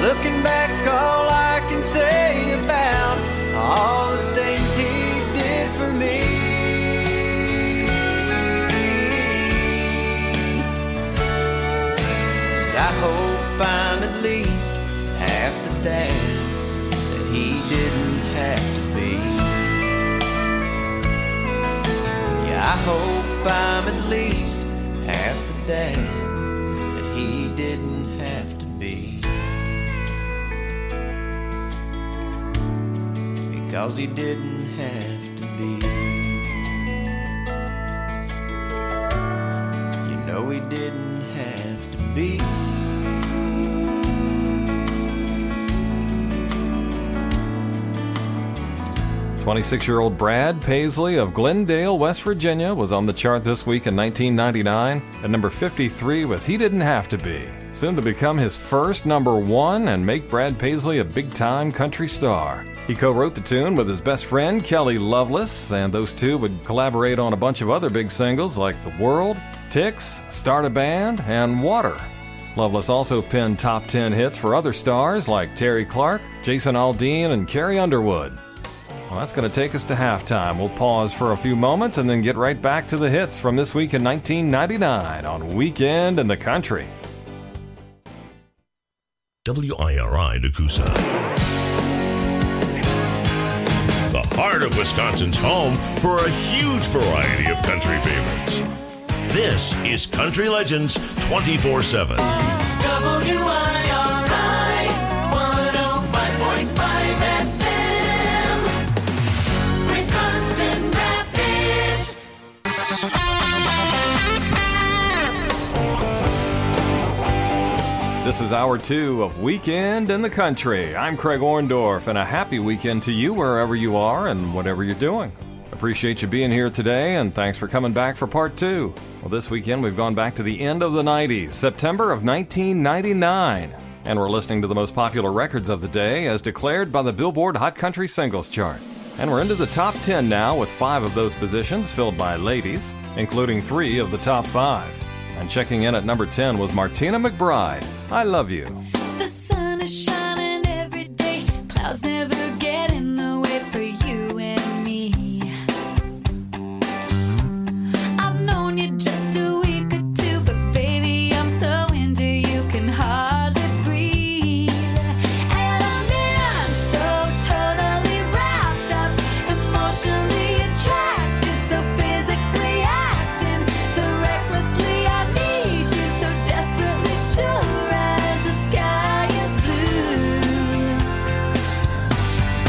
Looking back, all I can say about all the things he did for me. I hope I'm at least half the dad that he didn't have to be. Yeah, I hope I'm at least half the dad that he didn't have to be. Because he didn't have to be. You know he didn't have to be. 26-year-old Brad Paisley of Glendale, West Virginia, was on the chart this week in 1999 at number 53 with He Didn't Have to Be, soon to become his first number one and make Brad Paisley a big-time country star. He co-wrote the tune with his best friend Kelly Loveless, and those two would collaborate on a bunch of other big singles like The World, Tix, Start a Band, and Water. Loveless also penned top 10 hits for other stars like Terry Clark, Jason Aldean, and Carrie Underwood. Well, that's going to take us to halftime. We'll pause for a few moments and then get right back to the hits from this week in 1999 on Weekend in the Country. WIRI Nakusa. The heart of Wisconsin's home for a huge variety of country favorites. This is Country Legends 24/7. WIRI 105.5 FM, Wisconsin Rapids. This is hour 2 of Weekend in the Country. I'm Craig Orndorff, and a happy weekend to you wherever you are and whatever you're doing. Appreciate you being here today, and thanks for coming back for part 2. Well, this weekend we've gone back to the end of the 90s, September of 1999, and we're listening to the most popular records of the day as declared by the Billboard Hot Country Singles Chart. And we're into the top 10 now, with 5 of those positions filled by ladies, including 3 of the top 5. And checking in at number 10 was Martina McBride, I Love You. The sun is shining every day, clouds never get in the way for you and me. I've known you just a week or two, but baby, I'm so into you, can hardly breathe. And I'm in, so totally wrapped up, emotionally attracted, so physically acting, so recklessly I need you, so desperately sure as the sky is blue.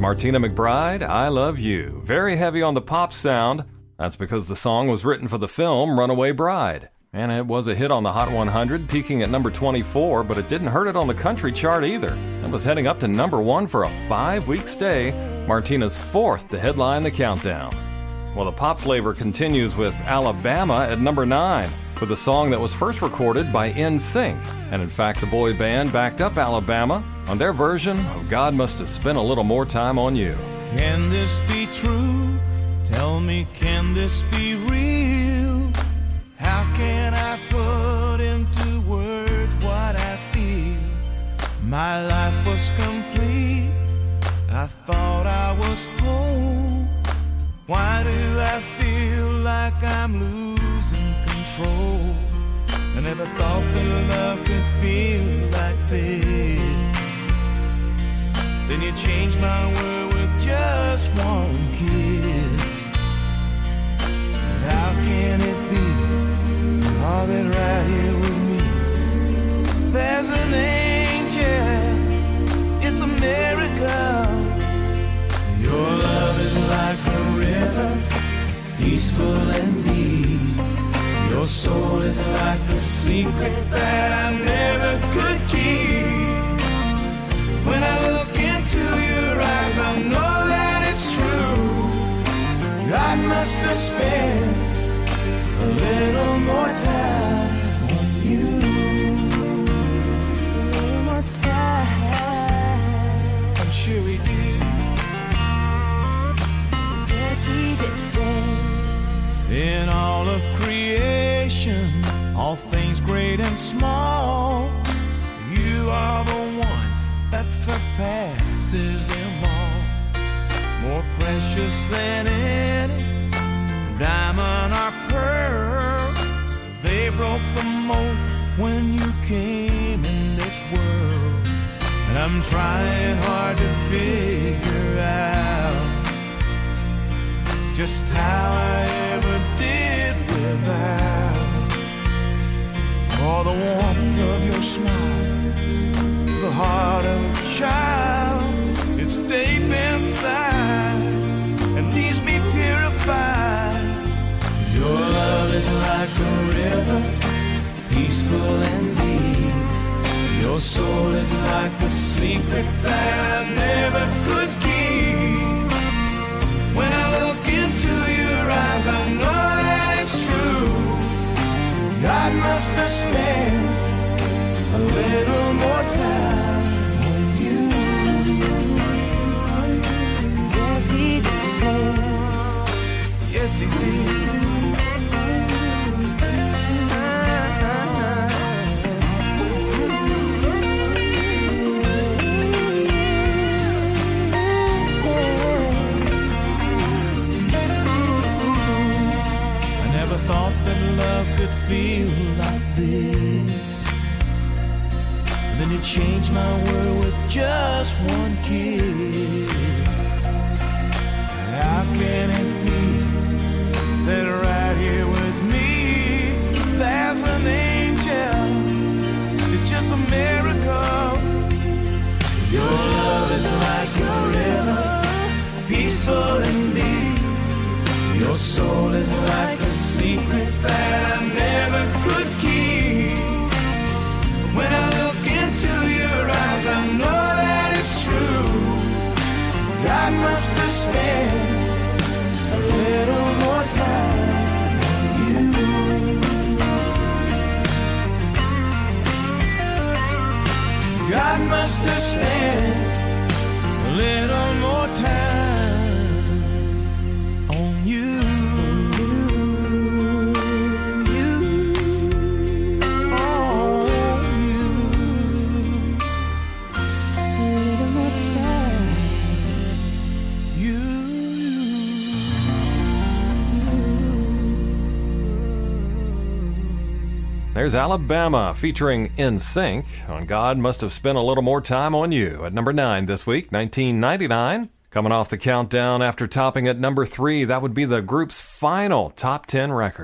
Martina McBride, I Love You. Very heavy on the pop sound. That's because the song was written for the film Runaway Bride. And it was a hit on the Hot 100, peaking at number 24, but it didn't hurt it on the country chart either. It was heading up to number 1 for a 5-week stay, Martina's 4th to headline the countdown. Well, the pop flavor continues with Alabama at number 9, with a song that was first recorded by NSYNC. And in fact, the boy band backed up Alabama on their version of God Must Have Spent a Little More Time on You. Can this be true? Tell me, can this be real? How can I put into words what I feel? My life was complete. I thought I was whole. Why do I feel like I'm losing control? I never thought that love could feel like this. Then you changed my world with just one kiss. How can it be all that right here with me? There's an angel, it's a miracle. Your love is like a river, peaceful and deep. Your soul is like a secret that I never could keep. When I look into your eyes, I know that it's true. God must have spent a little more time on you. A little more time. I'm sure he did. Yes, he did. In all of creation, all things great and small, you are the one that surpasses them all. More precious than any diamond or pearl. They broke the mold when you came in this world. And I'm trying hard to figure out just how I ever did without all the warmth of your smile, the heart of a child is deep inside, and needs be purified. Your love is like a river, peaceful and deep. Your soul is like a secret that I never could keep. When I look into your eyes, I know that it's true. God must have spent a little more time on you. Yes, he did. Yes, he did. I never thought that love could feel like this. Then you changed my world with just one kiss. How can it be that right here with me there's an angel? It's just a miracle. Your love is like a river, peaceful and deep. Your soul is like a secret that I never could keep. When I look into your eyes, I know that it's true. God must have spent a little more time on you. God must have spent a little more time on you. There's Alabama featuring NSYNC on God Must Have Spent a Little More Time on You at number 9 this week, 1999. Coming off the countdown after topping at number 3, that would be the group's final top 10 record.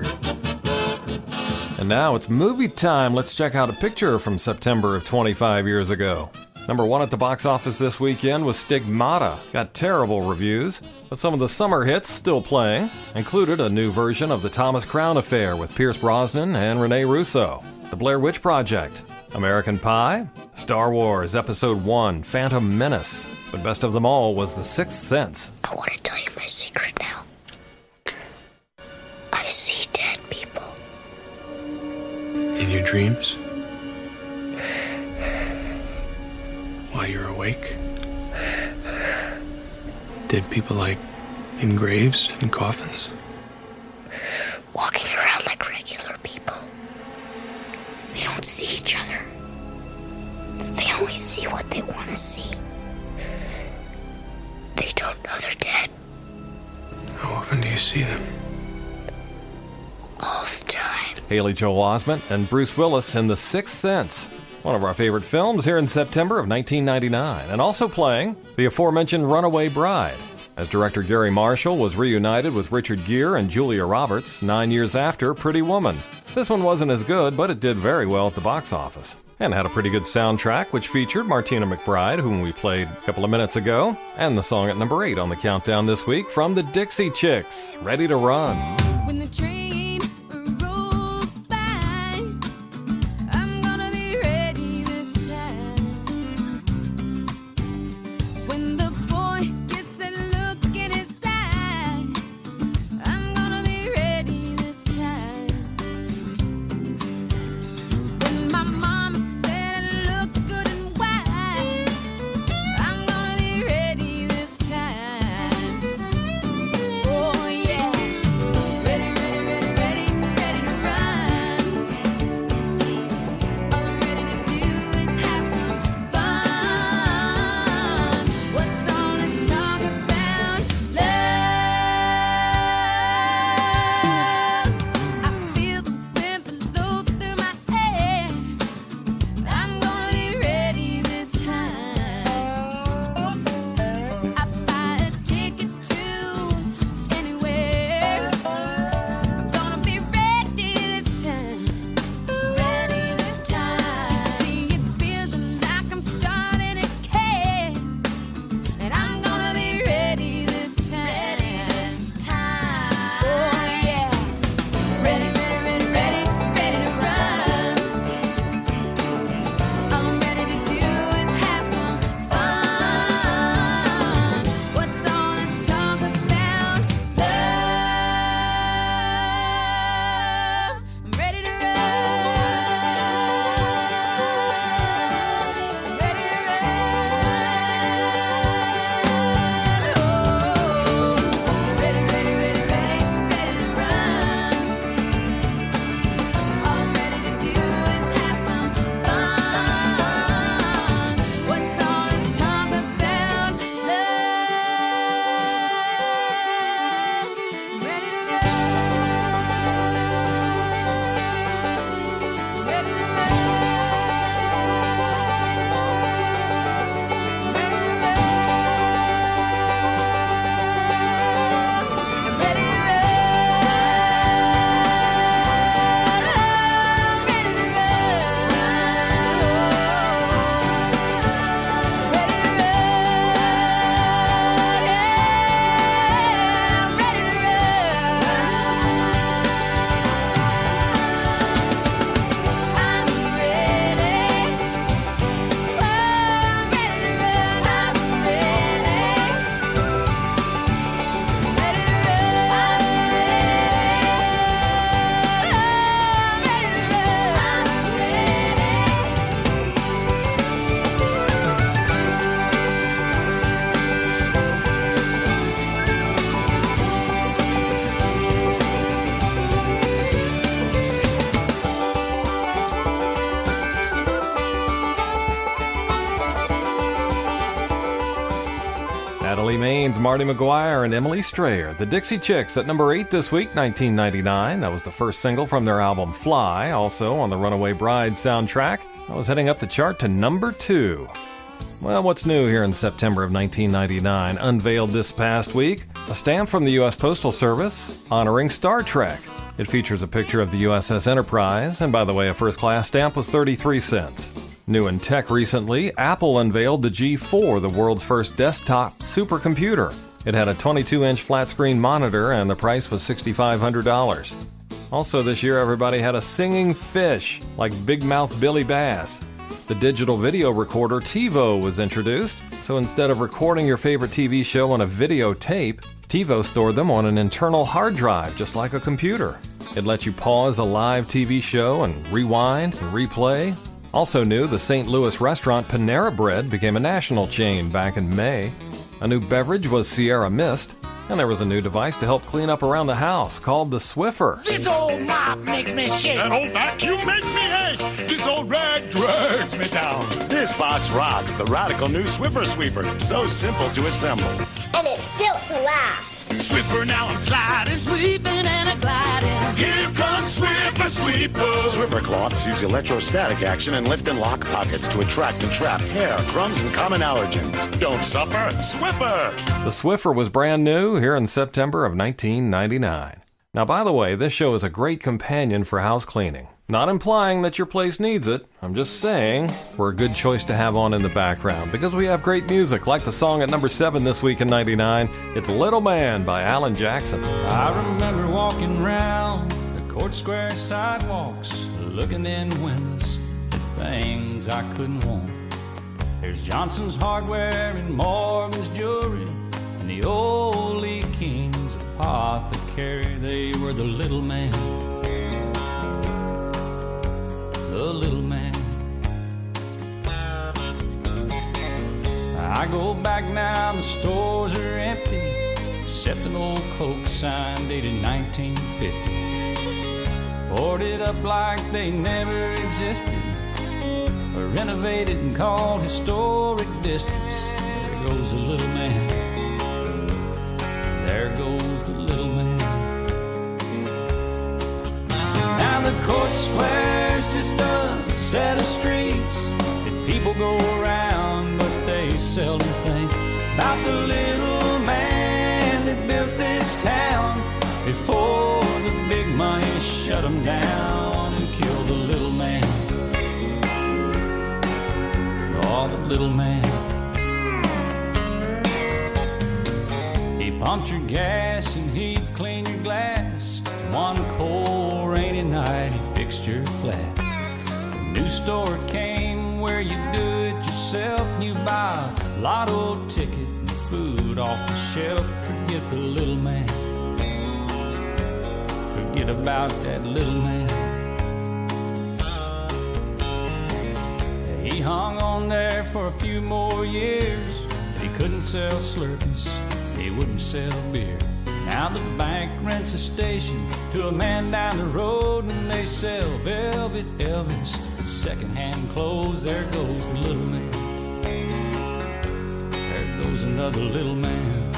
And now it's movie time. Let's check out a picture from September of 25 years ago. Number 1 at the box office this weekend was Stigmata. Got terrible reviews, but some of the summer hits still playing. Included a new version of The Thomas Crown Affair with Pierce Brosnan and Rene Russo. The Blair Witch Project. American Pie. Star Wars Episode 1, Phantom Menace. But best of them all was The Sixth Sense. I want to tell you my secret now. I see dead people. In your dreams? While you're awake? Dead people like in graves and coffins? Walking around like regular people. They don't see each other. They only see what they want to see. They don't know they're dead. How often do you see them? All the time. Haley Joel Osment and Bruce Willis in The Sixth Sense. One of our favorite films here in September of 1999. And also playing the aforementioned Runaway Bride, as director Gary Marshall was reunited with Richard Gere and Julia Roberts 9 years after Pretty Woman. This one wasn't as good, but it did very well at the box office. And had a pretty good soundtrack, which featured Martina McBride, whom we played a couple of minutes ago, and the song at number 8 on the countdown this week from the Dixie Chicks, Ready to Run. When the train rolls by, I'm gonna be ready this time. When the boy gets that look in his eye, I'm gonna be ready this time. When my mama said I look good and white, I'm gonna be ready this time. Oh yeah. Ready, ready, ready, ready, ready to run. All I'm ready to do is have some fun. What's all this talk about love? I feel the wind blow through my hair. I'm gonna be ready this time. I buy a ticket to anywhere. Gonna be ready this time. Ready this time. You see, it feels like I'm starting a cave, and I'm gonna be ready this time. Oh yeah. Ready, ready, ready, ready, ready to run. All I'm ready to do is have some fun. What's all this talk about love? I'm ready to run. I'm ready to run. Oh, ready, ready, ready, ready, ready to run. All I'm ready to do is have some fun. What's all this talk about love? I'm ready to run. Ready to run. I'm ready to Natalie Maines, Marty McGuire, and Emily Strayer. The Dixie Chicks at number 8 this week, 1999. That was the first single from their album Fly, also on the Runaway Bride soundtrack. That was heading up the chart to number 2. Well, what's new here in September of 1999? Unveiled this past week, a stamp from the U.S. Postal Service honoring Star Trek. It features a picture of the USS Enterprise, and by the way, a first-class stamp was 33 cents. New in tech recently, Apple unveiled the G4, the world's first desktop supercomputer. It had a 22-inch flat-screen monitor and the price was $6,500. Also this year, everybody had a singing fish, like Big Mouth Billy Bass. The digital video recorder TiVo was introduced, so instead of recording your favorite TV show on a videotape, TiVo stored them on an internal hard drive, just like a computer. It lets you pause a live TV show and rewind and replay. Also new, the St. Louis restaurant Panera Bread became a national chain back in May. A new beverage was Sierra Mist, and there was a new device to help clean up around the house called the Swiffer. This old mop makes me shake. That old vacuum makes me ache. This old rag drags me down. This box rocks the radical new Swiffer Sweeper. So simple to assemble. And it's built to last. Swiffer, now I'm sliding. Sweeping and a gliding. Here comes Swiffer Sweeper. Swiffer cloths use electrostatic action and lift and lock pockets to attract and trap hair, crumbs, and common allergens. Don't suffer. Swiffer! The Swiffer was brand new here in September of 1999. Now, by the way, this show is a great companion for house cleaning. Not implying that your place needs it. I'm just saying we're a good choice to have on in the background because we have great music, like the song at number 7 this week in 99. It's Little Man by Alan Jackson. I remember walking round the Court Square sidewalks, looking in windows at things I couldn't want. There's Johnson's Hardware and Morgan's Jewelry and the old Lee Kings Apothecary. They were the little man. The little man. I go back now, the stores are empty, except an old Coke sign dated 1950. Boarded up like they never existed, or renovated and called historic districts. There goes the little man. There goes the little man. Now the Court Square's just a set of streets that people go around, but they seldom think about the little man that built this town before the big money shut him down and killed the little man. Oh, the little man. He pumped your gas and he'd clean your glass. One cold rainy night he fixed your flat. A new store came where you do it yourself, and you buy a lotto ticket and food off the shelf. Forget the little man. Forget about that little man. He hung on there for a few more years, but he couldn't sell Slurpees, he wouldn't sell beer. Now the bank rents a station to a man down the road, and they sell Velvet Elvis and secondhand clothes. There goes the little man. There goes another little man.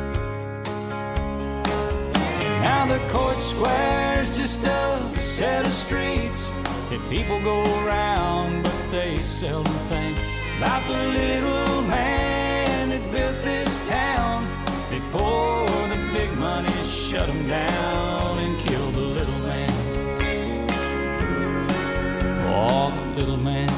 Now the Court Square's just a set of streets that people go around, but they seldom think about the little man that built this town before the big money shut him down and killed the little man. Oh, the little man.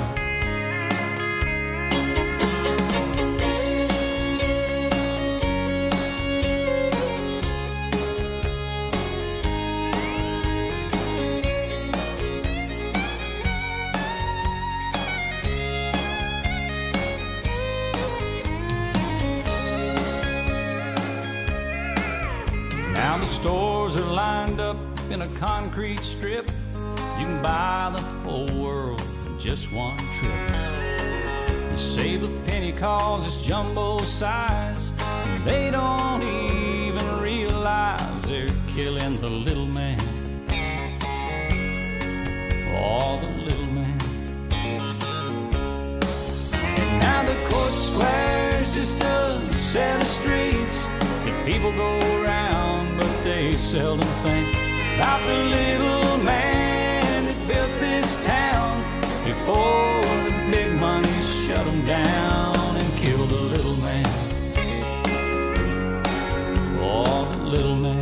Now the stores are lined up in a concrete strip. You can buy the whole world in just one trip. You save a penny cause it's jumbo size, and they don't even realize they're killing the little man. Oh, the little man. And now the Court Square's just a set of streets that people go around, but they seldom think about the little man that built this town before the big money shut him down and killed the little man. Oh, the little man.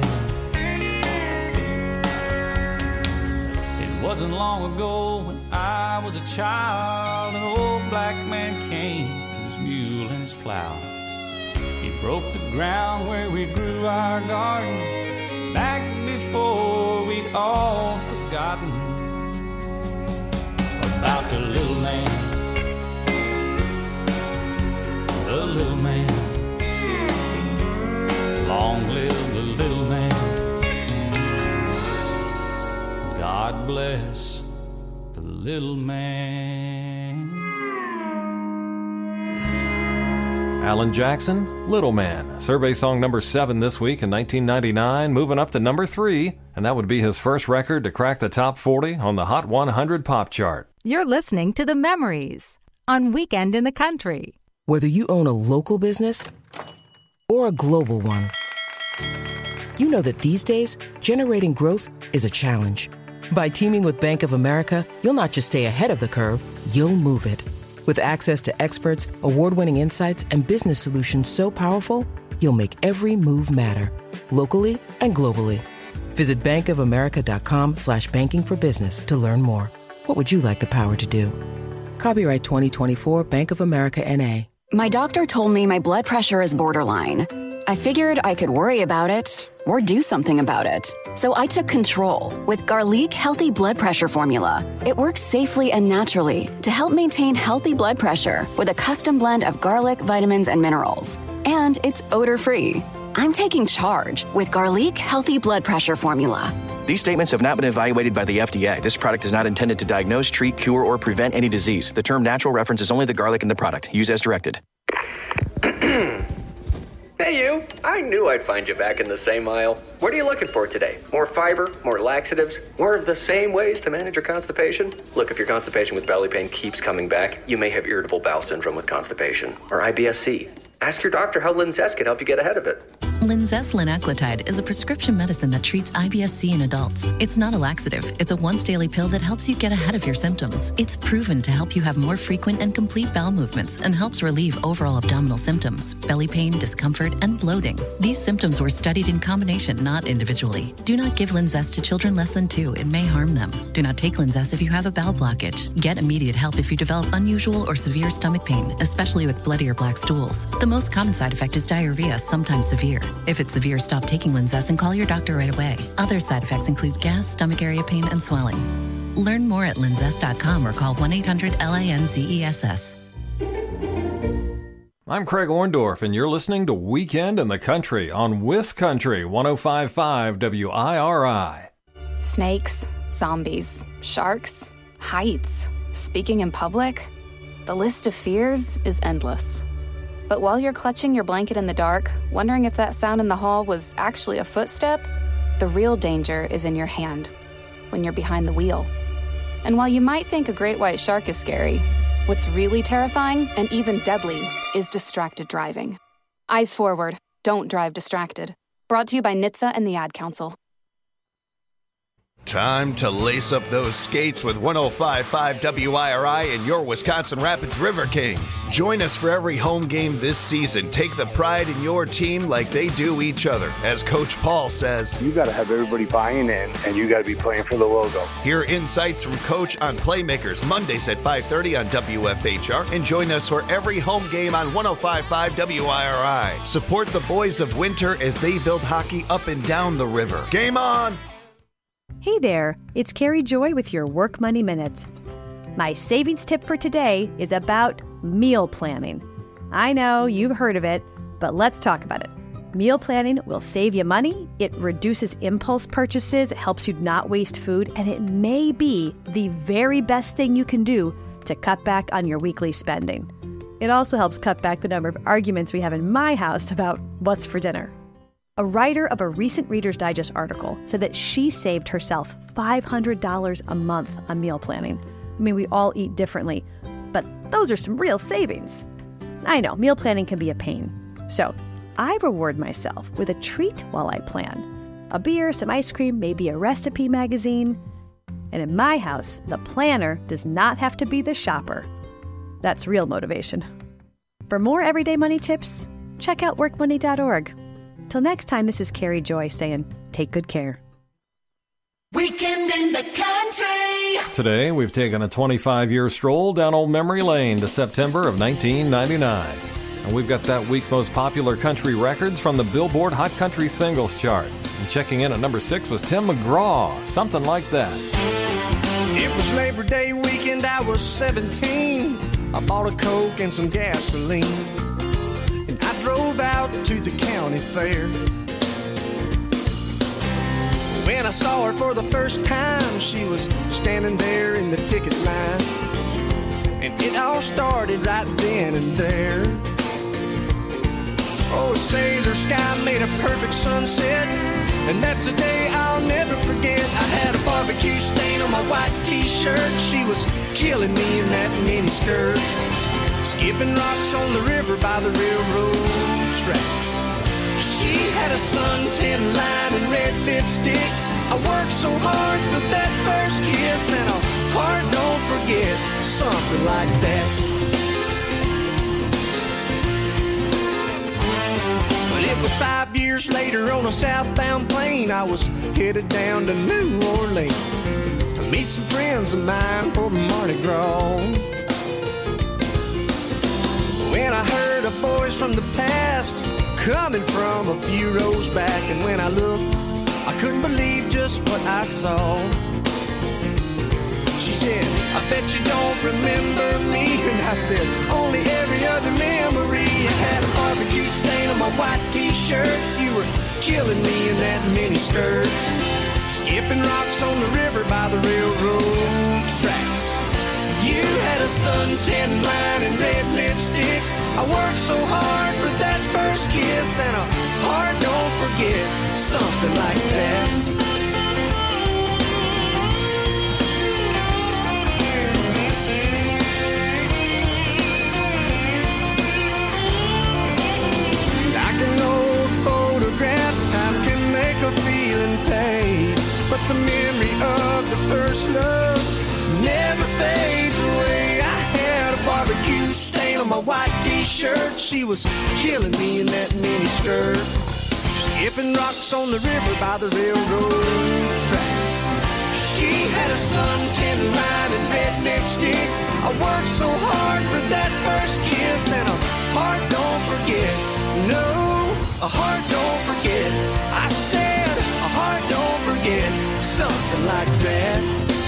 It wasn't long ago when I was a child, an old black man came, his mule and his plow. He broke the ground where we grew our garden, back before we'd all forgotten about the little man. The little man. Long live the little man. God bless the little man. Alan Jackson, Little Man. Survey song number 7 this week in 1999, moving up to number 3, and that would be his first record to crack the top 40 on the Hot 100 pop chart. You're listening to The Memories on Weekend in the Country. Whether you own a local business or a global one, you know that these days, generating growth is a challenge. By teaming with Bank of America, you'll not just stay ahead of the curve, you'll move it. With access to experts, award-winning insights, and business solutions so powerful, you'll make every move matter, locally and globally. Visit bankofamerica.com/banking for business to learn more. What would you like the power to do? Copyright 2024 Bank of America N.A. My doctor told me my blood pressure is borderline. I figured I could worry about it or do something about it. So I took control with Garlic Healthy Blood Pressure Formula. It works safely and naturally to help maintain healthy blood pressure with a custom blend of garlic, vitamins, and minerals. And it's odor-free. I'm taking charge with Garlic Healthy Blood Pressure Formula. These statements have not been evaluated by the FDA. This product is not intended to diagnose, treat, cure, or prevent any disease. The term natural references only the garlic in the product. Use as directed. Hey you, I knew I'd find you back in the same aisle. What are you looking for today? More fiber, more laxatives, more of the same ways to manage your constipation? Look, if your constipation with belly pain keeps coming back, you may have irritable bowel syndrome with constipation, or IBS-C. Ask your doctor how Linzess can help you get ahead of it. Linzess linaclotide is a prescription medicine that treats IBS-C in adults. It's not a laxative. It's a once-daily pill that helps you get ahead of your symptoms. It's proven to help you have more frequent and complete bowel movements and helps relieve overall abdominal symptoms, belly pain, discomfort, and bloating. These symptoms were studied in combination, not individually. Do not give Linzess to children less than 2. It may harm them. Do not take Linzess if you have a bowel blockage. Get immediate help if you develop unusual or severe stomach pain, especially with bloody or black stools. The most common side effect is diarrhea, sometimes severe. If it's severe, stop taking Linzess and call your doctor right away. Other side effects include gas, stomach area pain, and swelling. Learn more at linzess.com or call 1-800-LINZESS. I'm Craig Orndorff, and you're listening to Weekend in the Country on WisCountry 105.5 WIRI. Snakes, zombies, sharks, heights, speaking in public. The list of fears is endless. But while you're clutching your blanket in the dark, wondering if that sound in the hall was actually a footstep, the real danger is in your hand, when you're behind the wheel. And while you might think a great white shark is scary, what's really terrifying and even deadly is distracted driving. Eyes forward, don't drive distracted. Brought to you by NHTSA and the Ad Council. Time to lace up those skates with 105.5 WIRI and your Wisconsin Rapids River Kings. Join us for every home game this season. Take the pride in your team like they do each other. As Coach Paul says, you got to have everybody buying in, and you got to be playing for the logo. Hear insights from Coach on Playmakers Mondays at 5:30 on WFHR, and join us for every home game on 105.5 WIRI. Support the boys of Winter as they build hockey up and down the river. Game on! Hey there, it's Carrie Joy with your Work Money Minute. My savings tip for today is about meal planning. I know you've heard of it, but let's talk about it. Meal planning will save you money, it reduces impulse purchases, it helps you not waste food, and it may be the very best thing you can do to cut back on your weekly spending. It also helps cut back the number of arguments we have in my house about what's for dinner. A writer of a recent Reader's Digest article said that she saved herself $500 a month on meal planning. I mean, we all eat differently, but those are some real savings. I know, meal planning can be a pain. So I reward myself with a treat while I plan. A beer, some ice cream, maybe a recipe magazine. And in my house, the planner does not have to be the shopper. That's real motivation. For more everyday money tips, check out workmoney.org. Till next time, this is Carrie Joy saying, take good care. Weekend in the country. Today, we've taken a 25-year stroll down old memory lane to September of 1999. And we've got that week's most popular country records from the Billboard Hot Country Singles Chart. And checking in at number 6 was Tim McGraw, Something Like That. It was Labor Day weekend, I was 17. I bought a Coke and some gasoline, and I drove out to the county fair. When I saw her for the first time, she was standing there in the ticket line, and it all started right then and there. Oh, sailor sky made a perfect sunset, and that's a day I'll never forget. I had a barbecue stain on my white t-shirt. She was killing me in that mini skirt, skipping rocks on the river by the railroad tracks. She had a suntan line and red lipstick. I worked so hard for that first kiss, and a heart don't forget, something like that. But it was 5 years later on a southbound plane. I was headed down to New Orleans to meet some friends of mine for Mardi Gras. When I heard a voice from the past coming from a few rows back, and when I looked, I couldn't believe just what I saw. She said, I bet you don't remember me. And I said, only every other memory. I had a barbecue stain on my white t-shirt. You were killing me in that mini skirt, skipping rocks on the river by the railroad tracks. You had a suntan line and red lipstick. I worked so hard for that first kiss, and a heart don't forget, something like that. Like an old photograph, time can make a feeling fade, but the memory of the first love never fades away. I had a barbecue stain on my white t-shirt. She was killing me in that mini skirt, skipping rocks on the river by the railroad tracks. She had a suntan line and red lipstick. I worked so hard for that first kiss, and a heart don't forget. No, a heart don't forget. I said a heart don't forget, something like that.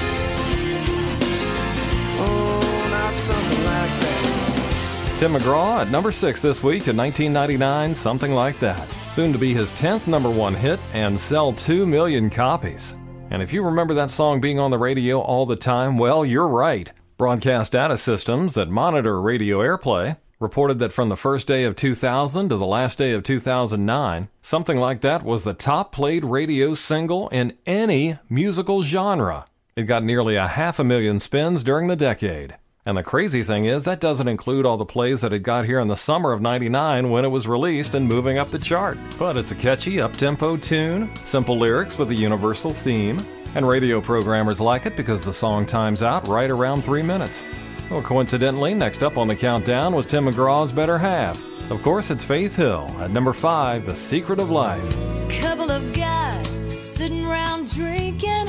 Oh, not something like that. Tim McGraw at number 6 this week in 1999, Something Like That. Soon to be his 10th number 1 hit and sell 2 million copies. And if you remember that song being on the radio all the time, well, you're right. Broadcast data systems that monitor radio airplay reported that from the first day of 2000 to the last day of 2009, Something Like That was the top played radio single in any musical genre. It got nearly 500,000 spins during the decade. And the crazy thing is, that doesn't include all the plays that it got here in the summer of '99 when it was released and moving up the chart. But it's a catchy, up-tempo tune, simple lyrics with a universal theme, and radio programmers like it because the song times out right around 3 minutes. Well, coincidentally, next up on the countdown was Tim McGraw's Better Half. Of course, it's Faith Hill at number 5, The Secret of Life. Couple of guys sitting around drinking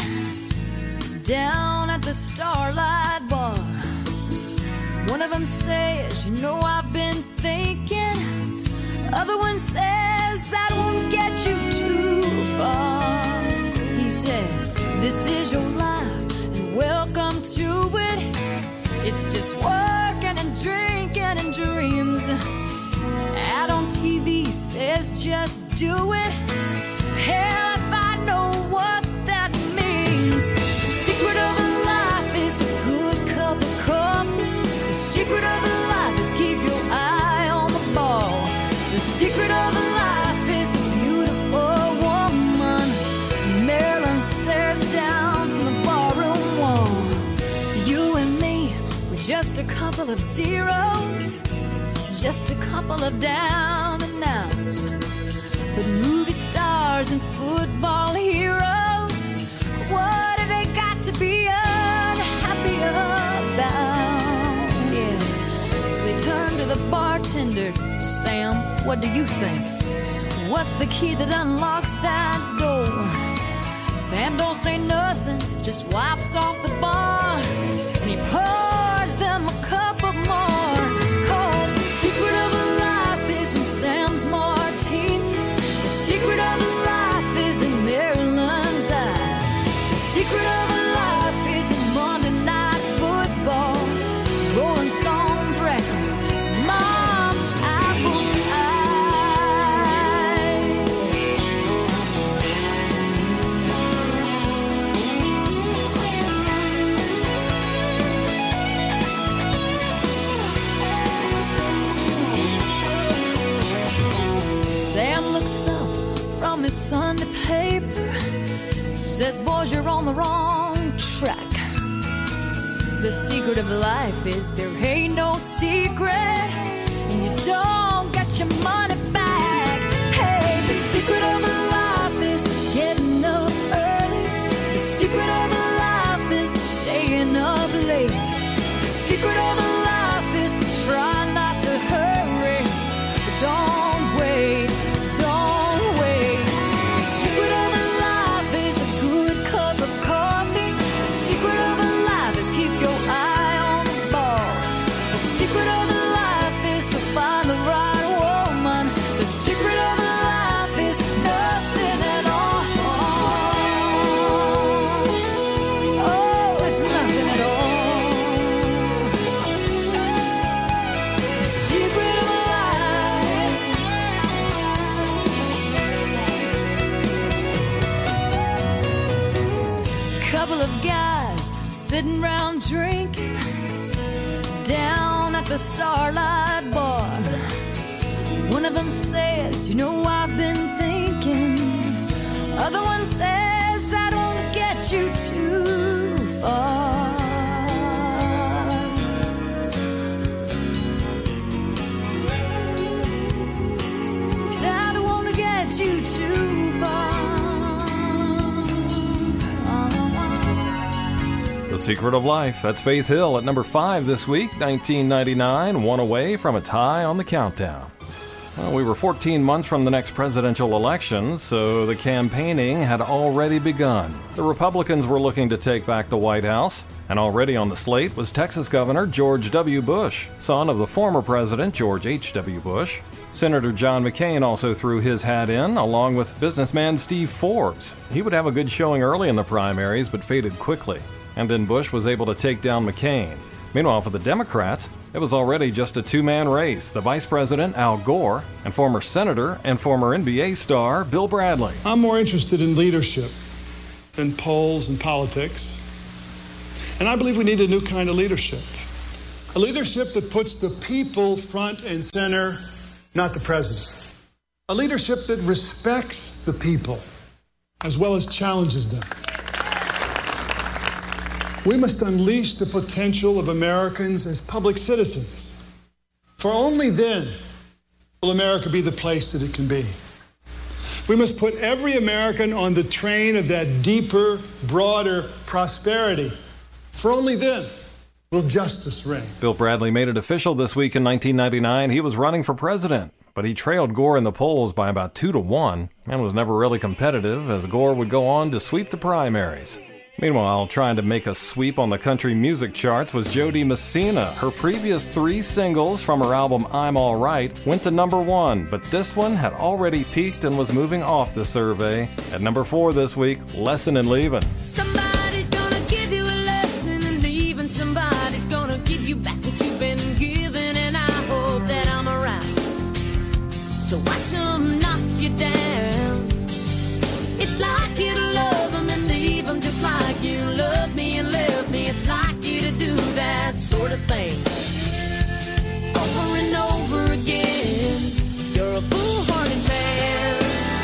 down at the Starlight Bar. One of them says, you know, I've been thinking. Other one says, that won't get you too far. He says, this is your life and welcome to it. It's just working and drinking and dreams. Ad on TV says just do it. Hell, if I know what that means. Secret of a life is a good cup of coffee. The secret of a life is keep your eye on the ball. The secret of a life is a beautiful woman. Marilyn stares down from the barroom wall. You and me, we're just a couple of zeros, just a couple of down and outs. But movie stars and football heroes, what have they got to be unhappy about? Yeah. So they turn to the bartender. Sam, what do you think? What's the key that unlocks that door? Sam don't say nothing, just wipes off the bar, and he pours them a cup of more. 'Cause the secret of a life is in Sam's martinis. The secret of a life is in Maryland's eyes. The secret of a life is in Monday Night Football, Rolling Stones records, Mom's apple Sam looks up from his Sunday paper, says, boys, you're on the wrong track. The secret of life is there ain't no secret, and you don't get your money back. Hey, the secret of life is getting up early. The secret of life is staying up late. The secret of life is trying not to hurry, but don't wait, don't wait. The secret of life is a good cup of coffee. The secret of life is keep your eye on the ball. The secret of life is to find the right woman. The secret of life is nothing at all. Oh, it's nothing at all. The secret of life. Couple of guys sitting around drinking down at the Starlight Bar. One of them says, you know, I've been thinking. Other one says, that won't get you too far. That won't get you too far. The Secret of Life. That's Faith Hill at number 5 this week, 1999, one away from its high on the countdown. Well, we were 14 months from the next presidential election, so the campaigning had already begun. The Republicans were looking to take back the White House, and already on the slate was Texas Governor George W. Bush, son of the former president George H.W. Bush. Senator John McCain also threw his hat in, along with businessman Steve Forbes. He would have a good showing early in the primaries, but faded quickly. And then Bush was able to take down McCain. Meanwhile, for the Democrats, it was already just a two-man race. The Vice President, Al Gore, and former Senator and former NBA star, Bill Bradley. I'm more interested in leadership than polls and politics. And I believe we need a new kind of leadership. A leadership that puts the people front and center, not the president. A leadership that respects the people as well as challenges them. We must unleash the potential of Americans as public citizens. For only then will America be the place that it can be. We must put every American on the train of that deeper, broader prosperity. For only then will justice reign. Bill Bradley made it official this week in 1999. He was running for president, but he trailed Gore in the polls by about 2-1 and was never really competitive, as Gore would go on to sweep the primaries. Meanwhile, trying to make a sweep on the country music charts was Jody Messina. Her previous 3 singles from her album I'm All Right went to number 1, but this one had already peaked and was moving off the survey. At number 4 this week, Lesson in Leaving. Somebody's gonna give you a lesson in leaving. Somebody's gonna give you back what you've been given, and I hope that I'm around to watch them knock you down. It's like you to love them and leave them, just like you loved me and left me. It's like you to do that sort of thing over and over again. You're a foolhardy man.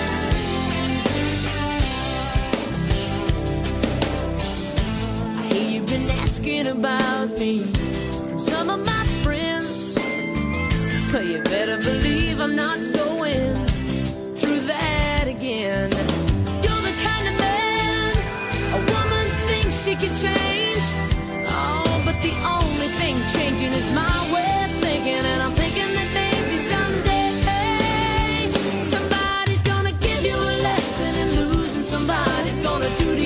I hear you've been asking about me from some of my friends, but you better believe I'm not going through that again. She can change, oh, but the only thing changing is my way of thinking, and I'm thinking that maybe someday somebody's gonna give you a lesson in losing. Somebody's gonna do to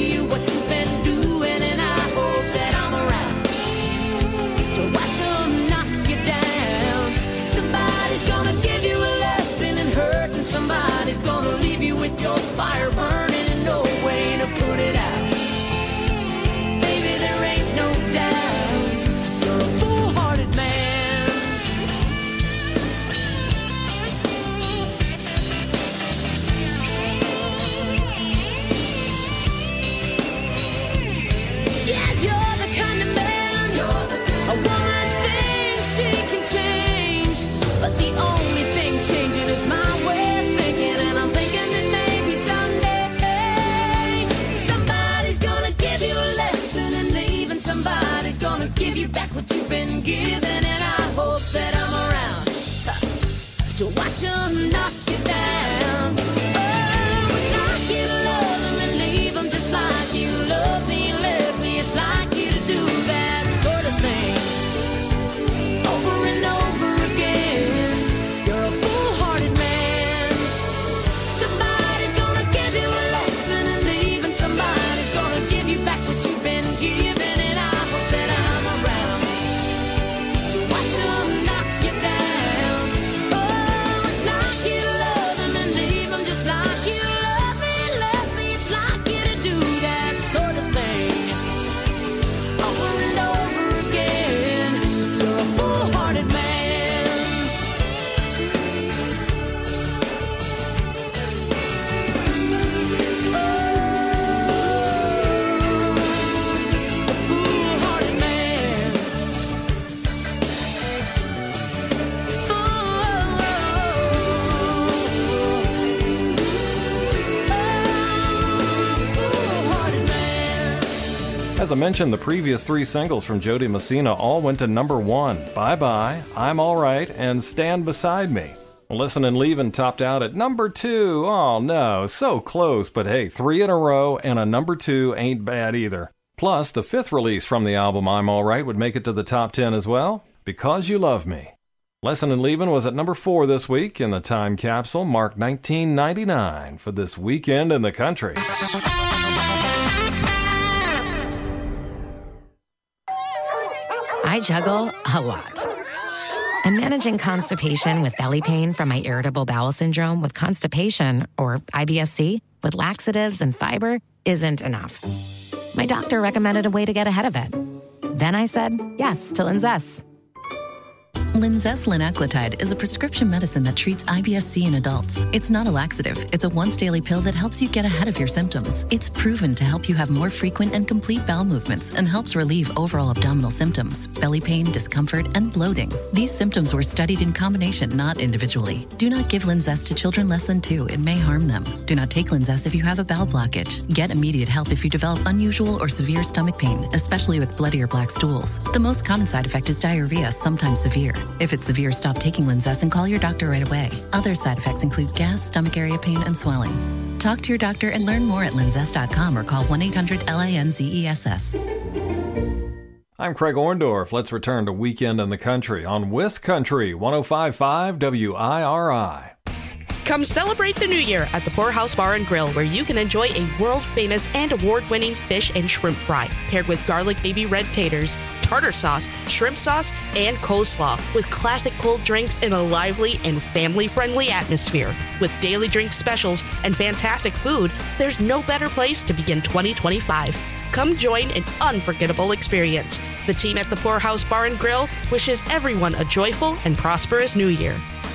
watch them knock you down. Oh, it's like you love them and leave them just like you love me and left me. It's like you to do that sort of thing over and over again. You're a foolhardy man. Somebody's gonna give you a lesson and leave, and somebody's gonna give you back what you've been given. And I hope that I'm around to watch them knock you down. Oh, it's like you love them and leave them just like you love me. It's like you to do that sort of thing over and over again. You're a foolhardy man. Foolhardy man. Foolhardy man. As I mentioned, the previous three singles from Jody Messina all went to number 1. Bye Bye, I'm Alright, and Stand Beside Me. Listen and Leavin' topped out at number 2. Oh no, so close, but hey, 3 in a row and a number 2 ain't bad either. Plus, the 5th release from the album I'm Alright would make it to the top 10 as well, Because You Love Me. Lesson and Leavin' was at number 4 this week, and the time capsule marked 1999 for this weekend in the country. I juggle a lot. And managing constipation with belly pain from my irritable bowel syndrome with constipation, or IBS-C, with laxatives and fiber isn't enough. My doctor recommended a way to get ahead of it. Then I said yes to Linzess. Linzess linaclotide is a prescription medicine that treats IBS-C in adults. It's not a laxative. It's a once-daily pill that helps you get ahead of your symptoms. It's proven to help you have more frequent and complete bowel movements and helps relieve overall abdominal symptoms, belly pain, discomfort, and bloating. These symptoms were studied in combination, not individually. Do not give Linzess to children less than 2. It may harm them. Do not take Linzess if you have a bowel blockage. Get immediate help if you develop unusual or severe stomach pain, especially with bloody or black stools. The most common side effect is diarrhea, sometimes severe. If it's severe, stop taking Linzess and call your doctor right away. Other side effects include gas, stomach area pain, and swelling. Talk to your doctor and learn more at linzess.com or call 1-800-LINZESS. I'm Craig Orndorff. Let's return to Weekend in the Country on Wisk Country 105.5 WIRI. Come celebrate the new year at the Poorhouse Bar and Grill, where you can enjoy a world-famous and award-winning fish and shrimp fry, paired with garlic baby red taters, tartar sauce, shrimp sauce, and coleslaw, with classic cold drinks in a lively and family-friendly atmosphere. With daily drink specials and fantastic food, there's no better place to begin 2025. Come join an unforgettable experience. The team at the Poorhouse Bar and Grill wishes everyone a joyful and prosperous new year.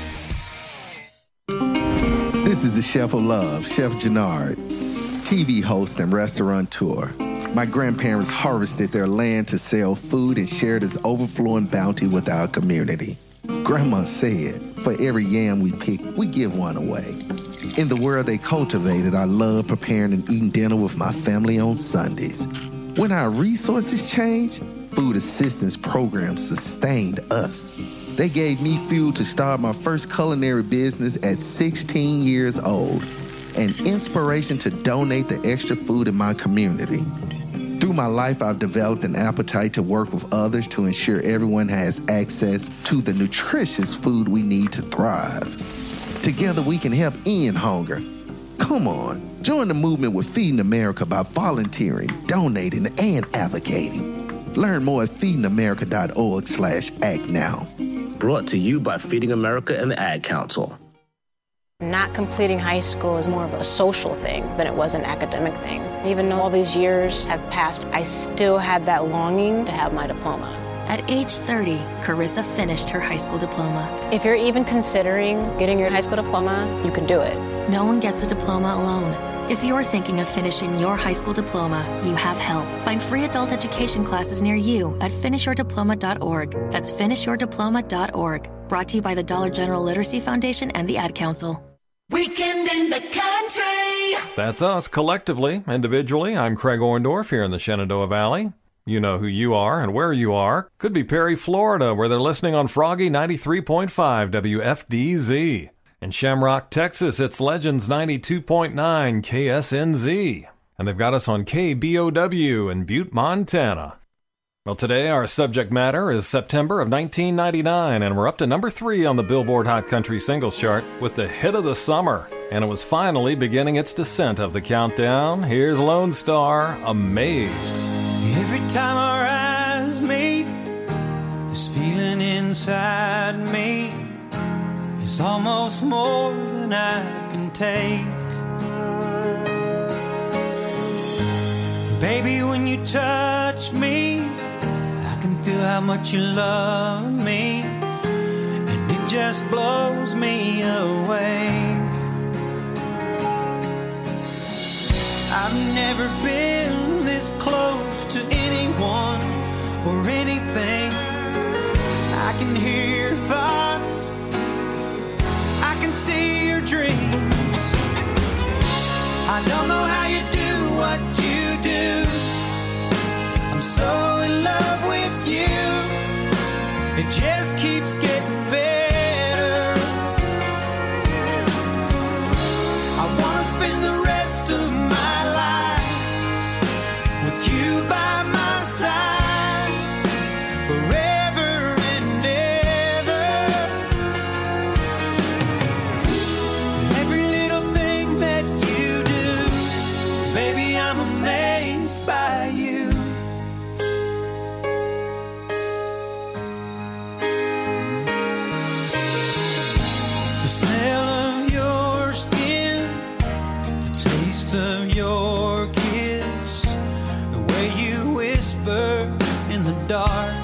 This is the Chef of Love, Chef Jannard, TV host and restaurateur. My grandparents harvested their land to sell food and share this overflowing bounty with our community. Grandma said, for every yam we pick, we give one away. In the world they cultivated, I love preparing and eating dinner with my family on Sundays. When our resources changed, food assistance programs sustained us. They gave me fuel to start my first culinary business at 16 years old, and inspiration to donate the extra food in my community. Through my life, I've developed an appetite to work with others to ensure everyone has access to the nutritious food we need to thrive. Together, we can help end hunger. Come on, join the movement with Feeding America by volunteering, donating, and advocating. Learn more at feedingamerica.org/act now. Brought to you by Feeding America and the Ad Council. Not completing high school is more of a social thing than it was an academic thing. Even though all these years have passed, I still had that longing to have my diploma. At age 30, Carissa finished her high school diploma. If you're even considering getting your high school diploma, you can do it. No one gets a diploma alone. If you're thinking of finishing your high school diploma, you have help. Find free adult education classes near you at finishyourdiploma.org. That's finishyourdiploma.org. Brought to you by the Dollar General Literacy Foundation and the Ad Council. Weekend in the Country. That's us collectively. Individually, I'm Craig Orndorff here in the Shenandoah Valley. You know who you are and where you are. Could be Perry, Florida, where they're listening on Froggy 93.5 WFDZ. In Shamrock, Texas, it's Legends 92.9 KSNZ. And they've got us on KBOW in Butte, Montana. Well, today our subject matter is September of 1999, and we're up to number 3 on the Billboard Hot Country Singles Chart with the hit of the summer. And it was finally beginning its descent of the countdown. Here's Lone Star, Amazed. Every time our eyes meet, this feeling inside me is almost more than I can take. Baby, when you touch me, I can feel how much you love me, and it just blows me away. I've never been this close to anyone or anything. I can hear your thoughts, I can see your dreams. I don't know how you do what you do. I'm so in love with you. It just keeps getting better. I wanna spend the rest of my life with you by my side forever and ever. Every little thing that you do, baby, I'm amazed by you. The smell of your skin, the taste of your kiss, the way you whisper in the dark,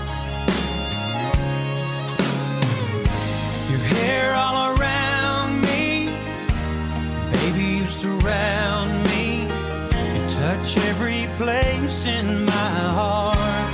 your hair all around me, baby, you surround me, you touch every place in my heart.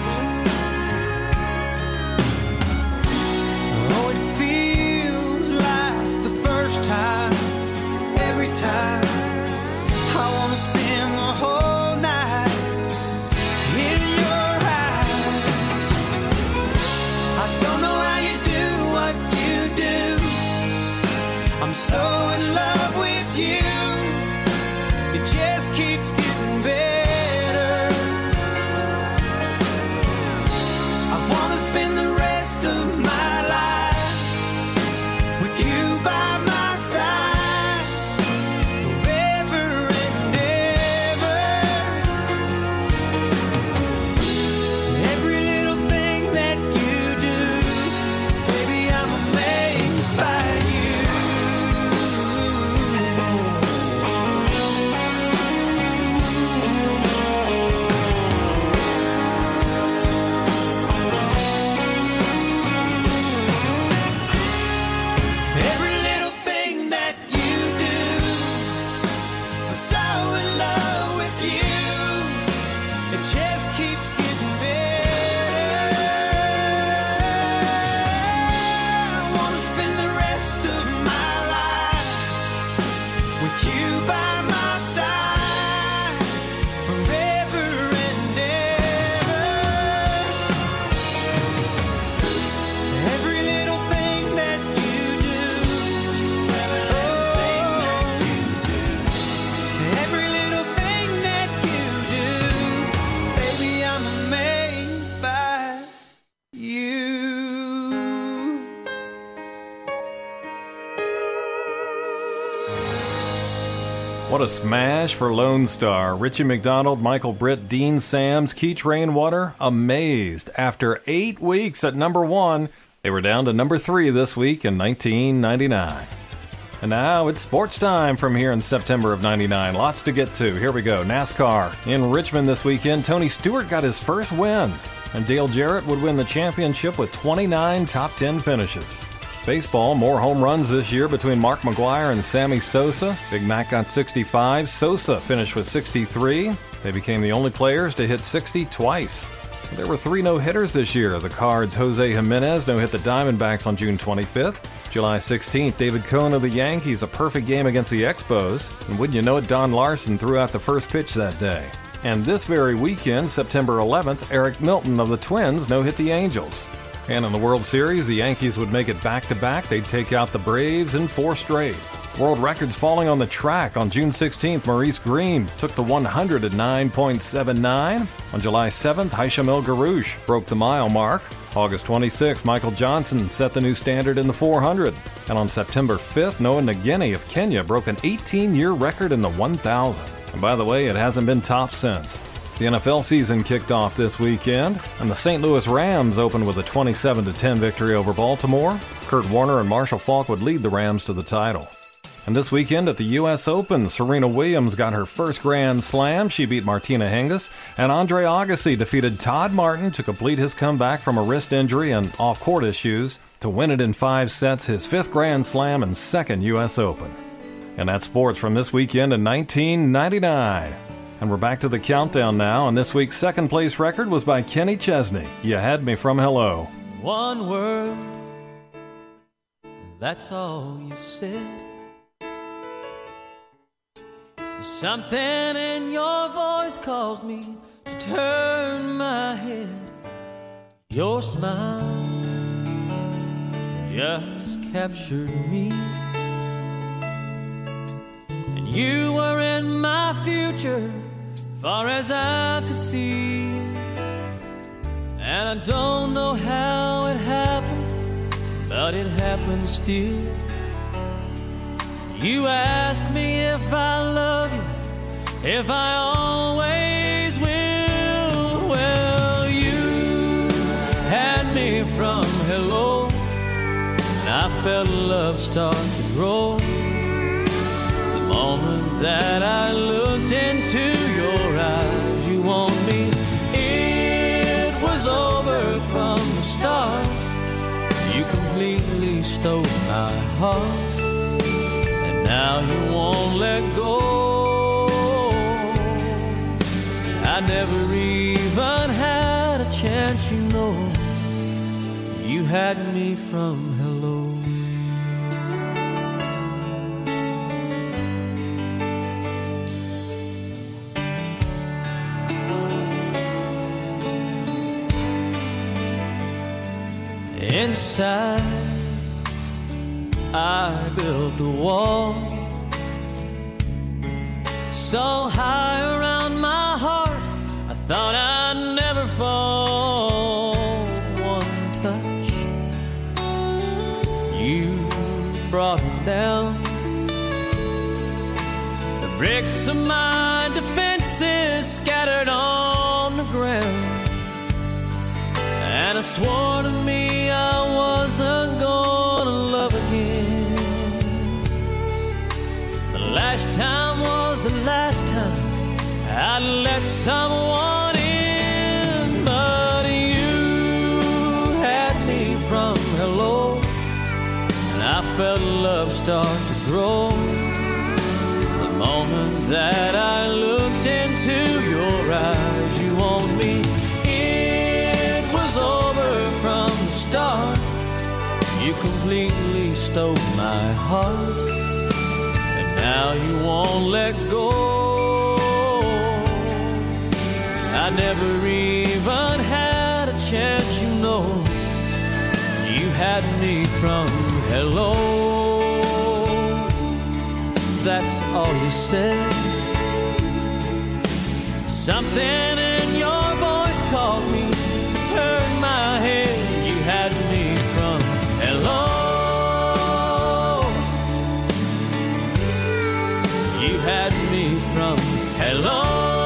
Oh, it feels like the first time, every time. I wanna spend the whole night in your eyes. I don't know how you do what you do. I'm so in love with you. It just keeps getting better. I wanna spend the rest of my life with you by my side forever and ever. Every little thing that you do, baby, I'm amazed by you. Every little thing that you do, I'm so in love with you. It just keeps getting better. I wanna spend the rest of my life with you by my side forever and ever. Every little thing that you do, every little thing that you do, baby, I'm amazed by you. What a smash for Lone Star. Richie McDonald, Michael Britt, Dean Sams, Keach Rainwater, Amazed. After 8 weeks at number 1, they were down to number 3 this week in 1999. And now it's sports time from here in September of 99. Lots to get to. Here we go. NASCAR. In Richmond this weekend, Tony Stewart got his first win. And Dale Jarrett would win the championship with 29 top 10 finishes. Baseball, more home runs this year between Mark McGwire and Sammy Sosa. Big Mac got 65. Sosa finished with 63. They became the only players to hit 60 twice. There were 3 no-hitters this year. The Cards' Jose Jimenez no-hit the Diamondbacks on June 25th. July 16th, David Cohn of the Yankees, a perfect game against the Expos. And wouldn't you know it, Don Larson threw out the first pitch that day. And this very weekend, September 11th, Eric Milton of the Twins no-hit the Angels. And in the World Series, the Yankees would make it back-to-back. They'd take out the Braves in 4 straight. World records falling on the track. On June 16th, Maurice Greene took the 100 at 9.79. On July 7th, Haisham El Garouche broke the mile mark. August 26th, Michael Johnson set the new standard in the 400. And on September 5th, Noah Nageni of Kenya broke an 18-year record in the 1,000. And by the way, it hasn't been topped since. The NFL season kicked off this weekend, and the St. Louis Rams opened with a 27-10 victory over Baltimore. Kurt Warner and Marshall Faulk would lead the Rams to the title. And this weekend at the U.S. Open, Serena Williams got her first Grand Slam. She beat Martina Hingis, and Andre Agassi defeated Todd Martin to complete his comeback from a wrist injury and off-court issues to win it in 5 sets, his 5th Grand Slam and 2nd U.S. Open. And that's sports from this weekend in 1999. And we're back to the countdown now, and this week's second-place record was by Kenny Chesney, You Had Me From Hello. One word, that's all you said. Something in your voice caused me to turn my head. Your smile just captured me, and you were in my future, far as I could see. And I don't know how it happened, but it happened still. You ask me if I love you, if I always will. Well, you had me from hello, and I felt love start to grow. The moment that I looked into your eyes, you want me. It was over from the start. You completely stole my heart. Now you won't let go. I never even had a chance, you know. You had me from hello. Inside I built a wall so high around my heart, I thought I'd never fall. One touch, you brought it down. The bricks of my defenses scattered on the ground, and I swore to me I wasn't gonna love again. The last time was the last time I'd let someone in, but you had me from hello, and I felt love start to grow. The moment that I looked into your eyes, you want me. It was over from the start. You completely stole my heart, and now you won't let go. I never even had a chance, you know. You had me from hello. That's all you said. Something in your voice caused me to turn my head. You had me from hello. You had me from hello.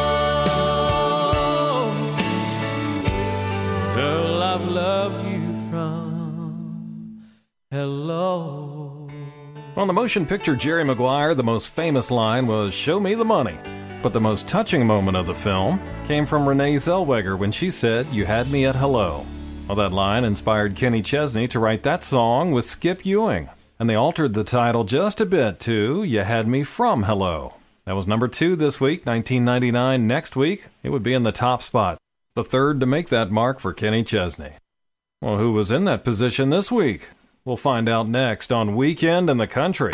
Girl, I've loved you from hello. On the motion picture Jerry Maguire, the most famous line was, "Show me the money." But the most touching moment of the film came from Renee Zellweger when she said, "You had me at hello." Well, that line inspired Kenny Chesney to write that song with Skip Ewing, and they altered the title just a bit to "You Had Me From Hello." That was number 2 this week, 1999. Next week, it would be in the top spot, the third to make that mark for Kenny Chesney. Well, who was in that position this week? We'll find out next on Weekend in the Country.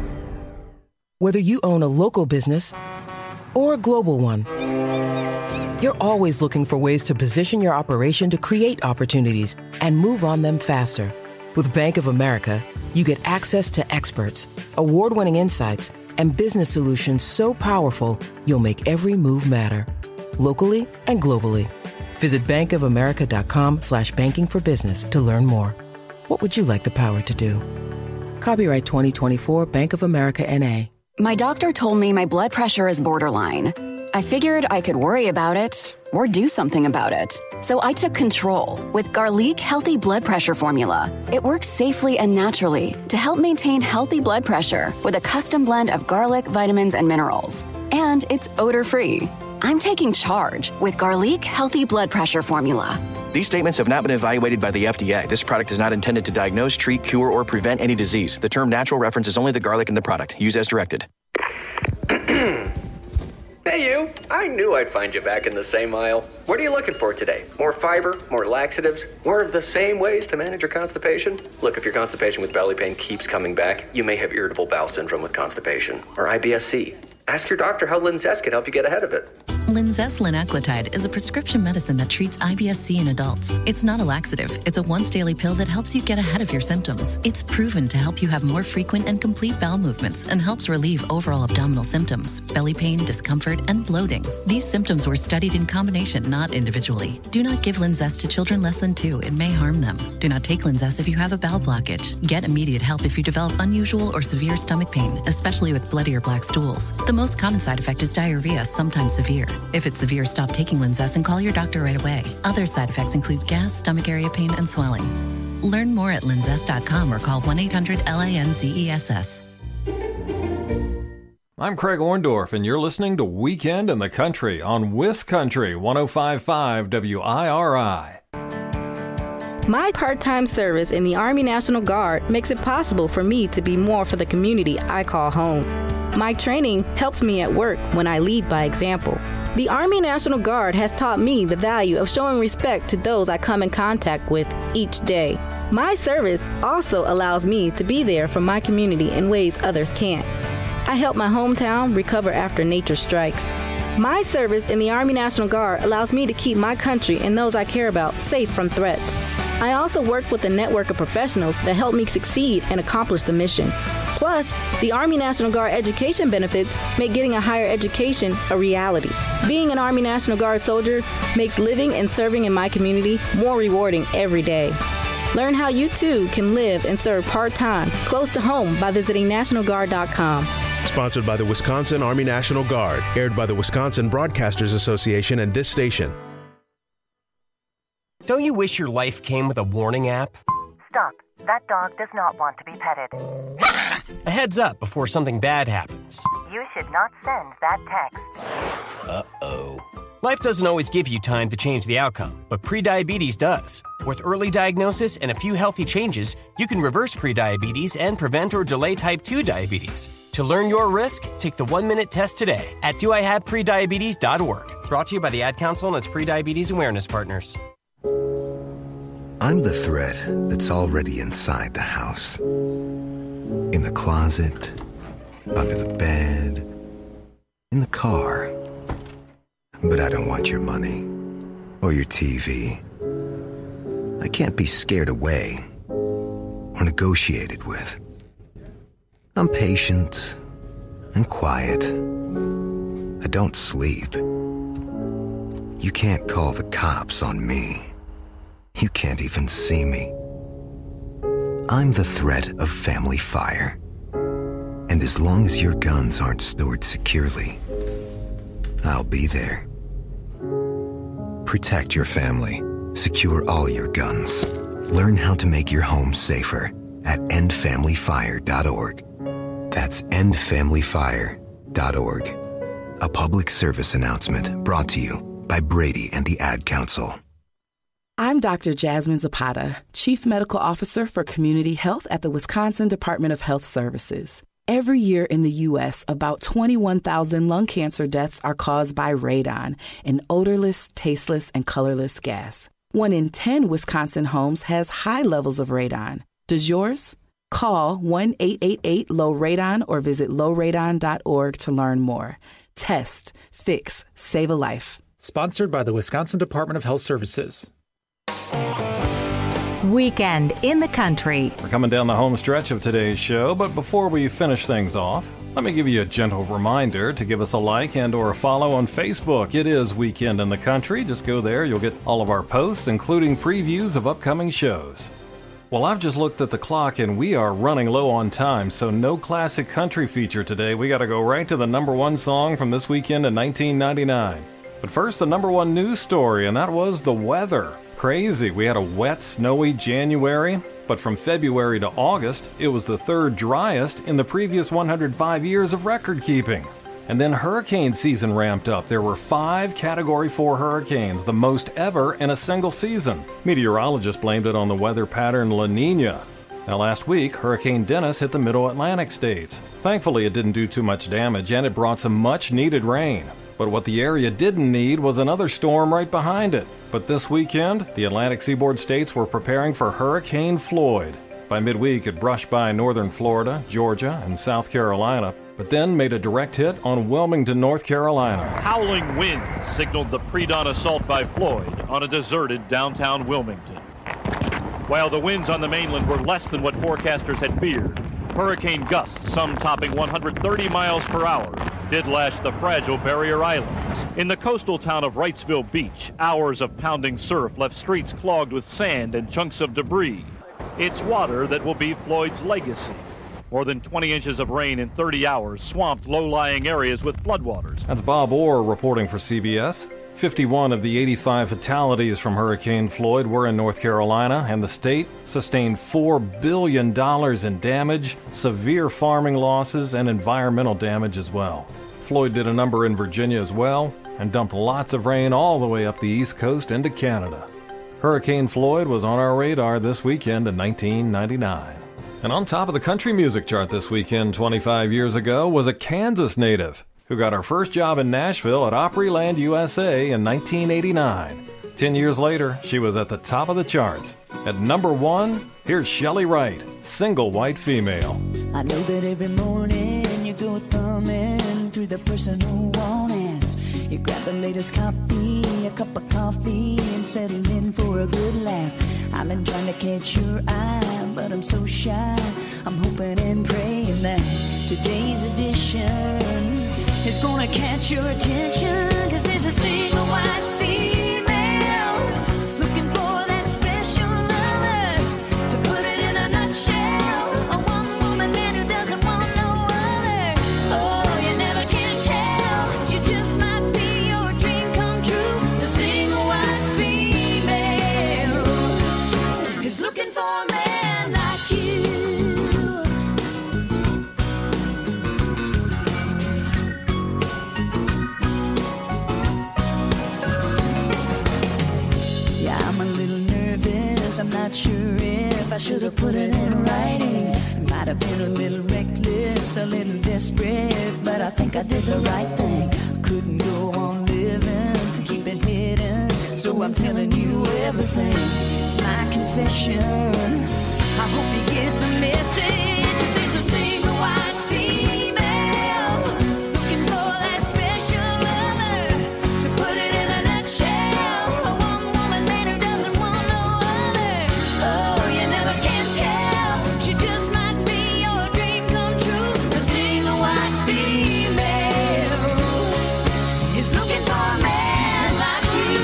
Whether you own a local business or a global one, You're always looking for ways to position your operation to create opportunities and move on them faster. With Bank of America, you get access to experts, award-winning insights, and business solutions so powerful, you'll make every move matter. Locally and globally. Visit bankofamerica.com/banking for business to learn more. What would you like the power to do? Copyright 2024 Bank of America N.A. My doctor told me my blood pressure is borderline. I figured I could worry about it or do something about it. So I took control with Garlic Healthy Blood Pressure Formula. It works safely and naturally to help maintain healthy blood pressure with a custom blend of garlic, vitamins, and minerals. And it's odor-free. I'm taking charge with Garlic Healthy Blood Pressure Formula. These statements have not been evaluated by the FDA. This product is not intended to diagnose, treat, cure, or prevent any disease. The term natural references only the garlic in the product. Use as directed. Hey you, I knew I'd find you back in the same aisle. What are you looking for today? More fiber, more laxatives, more of the same ways to manage your constipation? Look, if your constipation with belly pain keeps coming back, you may have irritable bowel syndrome with constipation, or IBS-C. Ask your doctor how Linzess can help you get ahead of it. Linzess linaclotide is a prescription medicine that treats IBS-C in adults. It's not a laxative. It's a once-daily pill that helps you get ahead of your symptoms. It's proven to help you have more frequent and complete bowel movements and helps relieve overall abdominal symptoms, belly pain, discomfort, and bloating. These symptoms were studied in combination, not individually. Do not give Linzess to children less than 2. It may harm them. Do not take Linzess if you have a bowel blockage. Get immediate help if you develop unusual or severe stomach pain, especially with bloody or black stools. The most common side effect is diarrhea, sometimes severe. If it's severe, stop taking Linzess and call your doctor right away. Other side effects include gas, stomach area pain, and swelling. Learn more at linzess.com or call 1-800-LINZESS. I'm Craig Orndorff, and you're listening to Weekend in the Country on WisCountry 105.5 WIRI. My part-time service in the Army National Guard makes it possible for me to be more for the community I call home. My training helps me at work when I lead by example. The Army National Guard has taught me the value of showing respect to those I come in contact with each day. My service also allows me to be there for my community in ways others can't. I help my hometown recover after nature strikes. My service in the Army National Guard allows me to keep my country and those I care about safe from threats. I also work with a network of professionals that help me succeed and accomplish the mission. Plus, the Army National Guard education benefits make getting a higher education a reality. Being an Army National Guard soldier makes living and serving in my community more rewarding every day. Learn how you too can live and serve part-time close to home by visiting NationalGuard.com. Sponsored by the Wisconsin Army National Guard. Aired by the Wisconsin Broadcasters Association and this station. Don't you wish your life came with a warning app? Stop. That dog does not want to be petted. A heads up before something bad happens. You should not send that text. Uh-oh. Life doesn't always give you time to change the outcome, but prediabetes does. With early diagnosis and a few healthy changes, you can reverse prediabetes and prevent or delay type 2 diabetes. To learn your risk, take the 1-minute test today at doihaveprediabetes.org. Brought to you by the Ad Council and its Prediabetes Awareness Partners. I'm the threat that's already inside the house. In the closet, under the bed, in the car. But I don't want your money or your TV. I can't be scared away or negotiated with. I'm patient and quiet. I don't sleep. You can't call the cops on me. You can't even see me. I'm the threat of family fire. And as long as your guns aren't stored securely, I'll be there. Protect your family. Secure all your guns. Learn how to make your home safer at endfamilyfire.org. That's endfamilyfire.org. A public service announcement brought to you by Brady and the Ad Council. I'm Dr. Jasmine Zapata, Chief Medical Officer for Community Health at the Wisconsin Department of Health Services. Every year in the U.S., about 21,000 lung cancer deaths are caused by radon, an odorless, tasteless, and colorless gas. 1 in 10 Wisconsin homes has high levels of radon. Does yours? Call 1-888-LOW-RADON or visit lowradon.org to learn more. Test, fix, save a life. Sponsored by the Wisconsin Department of Health Services. Weekend in the Country. We're coming down the home stretch of today's show, but before we finish things off, let me give you a gentle reminder to give us a like and or a follow on Facebook. It is Weekend in the Country. Just go there. You'll get all of our posts, including previews of upcoming shows. Well, I've just looked at the clock and we are running low on time, so no classic country feature today. We got to go right to the number one song from this weekend in 1999. But first, the number one news story, and that was the weather. Crazy. We had a wet, snowy January, but from February to August, it was the third driest in the previous 105 years of record keeping. And then hurricane season ramped up. There were 5 Category 4 hurricanes, the most ever in a single season. Meteorologists blamed it on the weather pattern La Nina. Now last week, Hurricane Dennis hit the middle Atlantic states. Thankfully, it didn't do too much damage, and it brought some much-needed rain. But what the area didn't need was another storm right behind it. But this weekend, the Atlantic seaboard states were preparing for Hurricane Floyd. By midweek, it brushed by northern Florida, Georgia, and South Carolina, but then made a direct hit on Wilmington, North Carolina. Howling winds signaled the pre-dawn assault by Floyd on a deserted downtown Wilmington. While the winds on the mainland were less than what forecasters had feared, hurricane gusts, some topping 130 miles per hour, did lash the fragile barrier islands. In the coastal town of Wrightsville Beach, hours of pounding surf left streets clogged with sand and chunks of debris. It's water that will be Floyd's legacy. More than 20 inches of rain in 30 hours swamped low-lying areas with floodwaters. That's Bob Orr reporting for CBS. 51 of the 85 fatalities from Hurricane Floyd were in North Carolina, and the state sustained $4 billion in damage, severe farming losses, and environmental damage as well. Floyd did a number in Virginia as well, and dumped lots of rain all the way up the East Coast into Canada. Hurricane Floyd was on our radar this weekend in 1999. And on top of the country music chart this weekend 25 years ago was a Kansas native who got her first job in Nashville at Opryland, USA in 1989. 10 years later, she was at the top of the charts. At number 1, here's Shelley Wright, Single White Female. I know that every morning you go thumbing through the personal wall-ins. You grab the latest copy, a cup of coffee, and settle in for a good laugh. I've been trying to catch your eye, but I'm so shy. I'm hoping and praying that today's edition is gonna catch your attention, 'cause there's a single white female looking for that special lover to put it in a nutshell. A one-woman man who doesn't want no other. Oh, you never can tell. She just might be your dream come true. The single white female is looking for a man like you. I'm not sure if I should have put it in writing. It might have been a little reckless, a little desperate, but I think I did the right thing. Couldn't go on living, keep it hidden, so I'm telling you everything. It's my confession. I hope you get the message. If there's a single white female looking for that special lover to put it in a nutshell, a one-woman man who doesn't want no other. Oh, you never can tell. She just might be your dream come true. A single white female is looking for a man like you.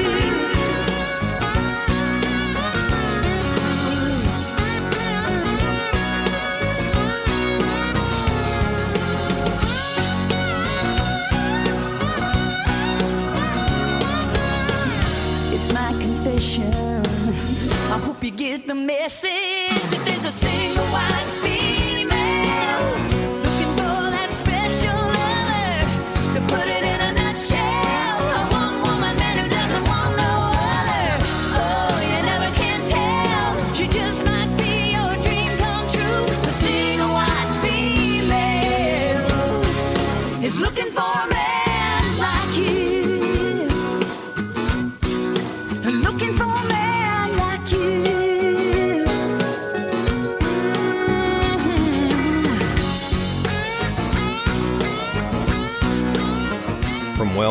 It's my confession. I hope you get the message. If there's a single white female looking for that special lover to put it in a nutshell, a one-woman man who doesn't want no other. Oh, you never can tell. She just might be your dream come true. The single white female is looking for a man like you. Looking for a man like you.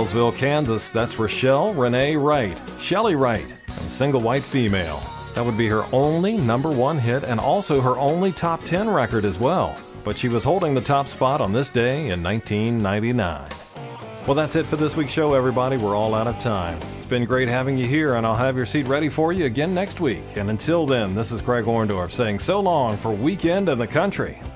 Niles,ville Kansas, that's Rochelle Renee Wright, Shelley Wright, and Single White Female. That would be her only #1 hit and also her only top 10 record as well. But she was holding the top spot on this day in 1999. Well, that's it for this week's show, everybody. We're all out of time. It's been great having you here, and I'll have your seat ready for you again next week. And until then, this is Craig Orndorff saying so long for Weekend in the Country.